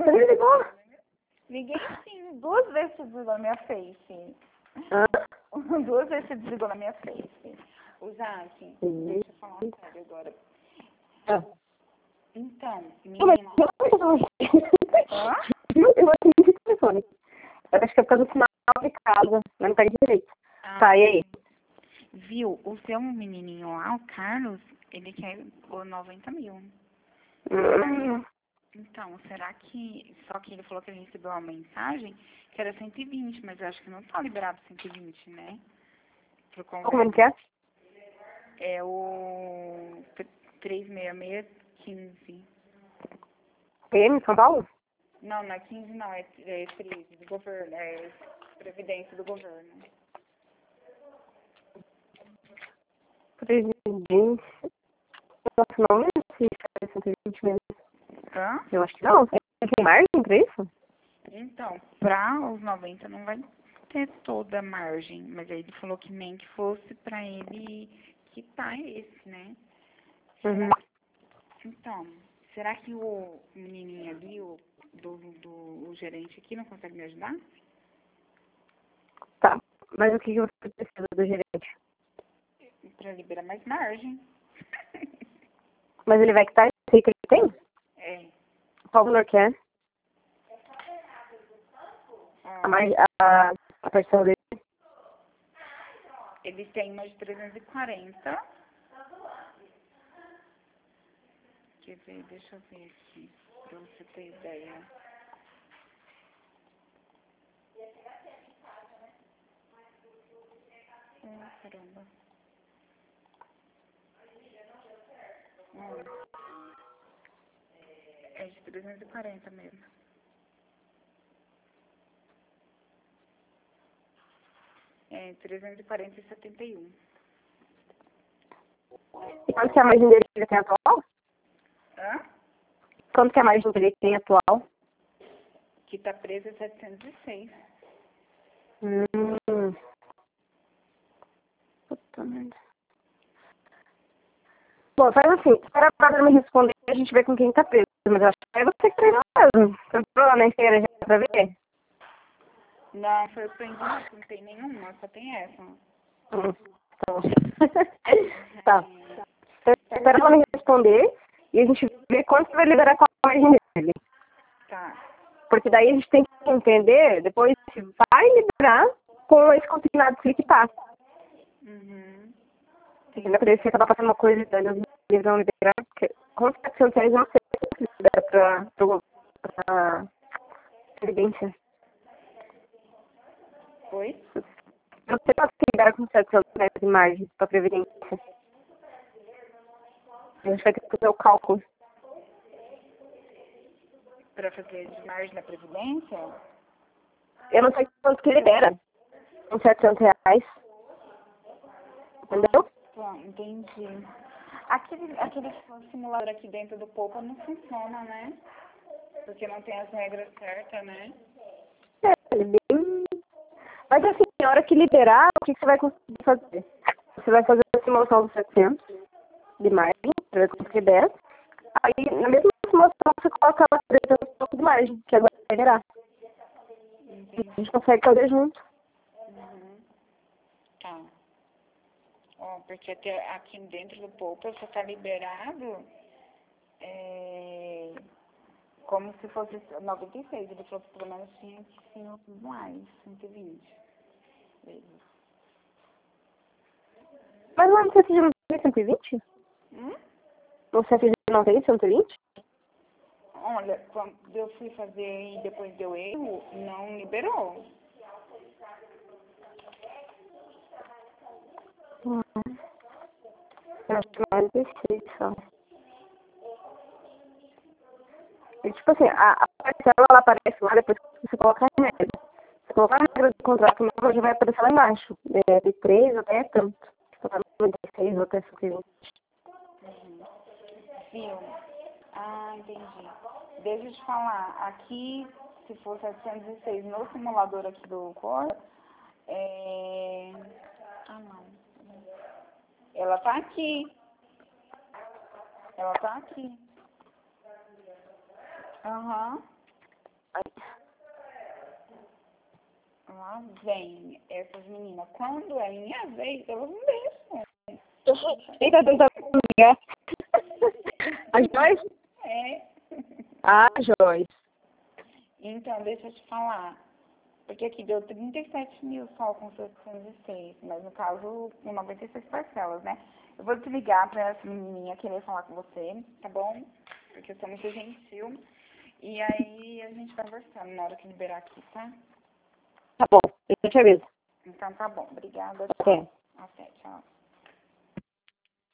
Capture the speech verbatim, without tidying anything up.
Você me ligou? Liguei sim, duas vezes você desligou na minha face. Ah. Duas vezes você desligou na minha face. O Jaque, Sim. deixa eu falar sério agora. Ah. Então, Não, mas menina. eu não sei. Hã? Não, eu não atendi o telefone. Eu acho que é por causa do sinal de casa, mas não pega direito. Ah, Tá, e aí? viu? O seu menininho lá, o Carlos, ele quer o noventa mil. Hum, Então, será que... Só que ele falou que ele recebeu uma mensagem que era cento e vinte, mas eu acho que não tá liberado cento e vinte, né? Pro como convênio. que é? É o trezentos e sessenta e seis quinze. P M, São Paulo? Não, não é quinze não, é, é treze do governo, é Previdência do governo. Presidente. Nossa, não lembro se é cento e vinte mesmo. Hã? Eu acho que não. Tem margem pra isso? Então, pra os noventa não vai ter toda a margem, mas aí ele falou que nem que fosse pra ele quitar esse, né? Uhum. Será que, então, será que o menininho ali, o, do, do o gerente aqui, não consegue me ajudar? Tá. Mas o que que você precisa do gerente? Pra liberar mais margem. Mas ele vai quitar esse aí que ele tem? É. Qual valor que é? A, Ah, margem, a, a parcela dele? eles têm uma de trezentos e quarenta. Quer ver? Deixa eu ver aqui, pra você ter ideia. Ah, caramba. Hum, é de trezentos e quarenta mesmo. É trezentos e quarenta e setenta e um. E quanto que é a margem dele que ele tem atual? Hã? Quanto que é a margem dele que tem atual? Que tá presa é setecentos e seis. Hum. Puta merda. Bom, faz assim, espera a Bárbara me responder e a gente vê com quem tá preso. Mas eu acho que é você que treinou mesmo. Você entrou na inteira já pra ver? Não, foi surpreendente, não tem nenhuma, só tem essa. Hum. Então. Tá. Espera ela me responder e a gente vê quanto que vai liberar com a margem dele. Tá. Porque daí a gente tem que entender depois se vai liberar com esse consignado que ele passa. Uhum. Entendeu? Porque se acabar passando uma coisa e eles vão liberar, porque com setecentos reais não sei se libera pra, pra, pra previdência. Oi? Eu não sei se libera com setecentos reais de margem pra previdência. A gente vai ter que fazer o cálculo. Pra fazer de margem da Previdência? Eu não sei quanto que libera com setecentos reais. Entendeu? Tá, entendi. Aquele, aquele simulador aqui dentro do Poupa não funciona, né? Porque não tem as regras certas, né? É, ele é bem... Mas assim, na hora que liberar, o que, que você vai conseguir fazer? Você vai fazer a simulação dos setecentos de margem, para ver quanto que libera. Aí, na mesma simulação, você coloca lá trezentos e pouco de margem, que agora vai virar. A gente consegue fazer junto. Uhum. Tá. Ó, porque até aqui dentro do Poupa só tá liberado é, como se fosse noventa e seis. Ele falou que pelo menos tinha que ser mais, cento e vinte vezes. Mas lá no C F G não tem cento e vinte? Hum? No C F G não tem cento e vinte? Olha, quando eu fui fazer e depois deu erro, não liberou. Hum, eu acho que mais dezesseis só. E, tipo assim, a, a parcela ela aparece lá depois que você coloca a regra. Se colocar a regra do contrato novo, já vai aparecer lá embaixo. É, de três até tanto. Se colocar noventa e seis ou até cento e vinte. Uhum. Viu? Ah, entendi. Deixa eu te falar, aqui, se for setecentos e seis no simulador aqui do Core, é... Ah, não. Ela tá aqui. Ela tá aqui. Aham. Lá vem essas meninas. Quando é minha vez, elas não deixam. Quem tá tentando ligar? A Joyce? É. Ah, Joyce. Então, deixa eu te falar. Porque aqui deu trinta e sete mil só com setecentos e seis. Mas no caso, com noventa e seis parcelas, né? Eu vou te ligar pra essa menininha querer falar com você, tá bom? Porque eu sou muito gentil. E aí a gente vai conversando na hora que liberar aqui, tá? Tá bom, eu te aviso. Então tá bom. Obrigada. Até. Até, tchau.